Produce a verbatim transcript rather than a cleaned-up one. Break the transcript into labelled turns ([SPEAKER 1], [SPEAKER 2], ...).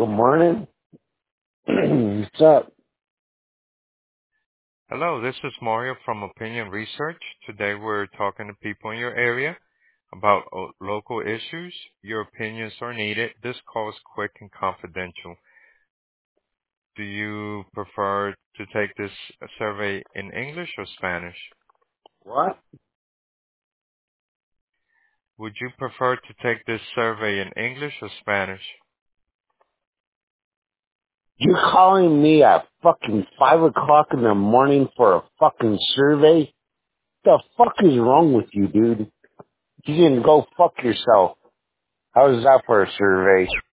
[SPEAKER 1] Good morning. What's up?
[SPEAKER 2] Hello, this is Mario from Opinion Research. Today we're talking to people in your area about o- local issues. Your opinions are needed. This call is quick and confidential. Do you prefer to take this survey in English or Spanish?
[SPEAKER 1] What?
[SPEAKER 2] Would you prefer to take this survey in English or Spanish?
[SPEAKER 1] You calling me at fucking five o'clock in the morning for a fucking survey? The fuck is wrong with you, dude? You can go fuck yourself. How's that for a survey?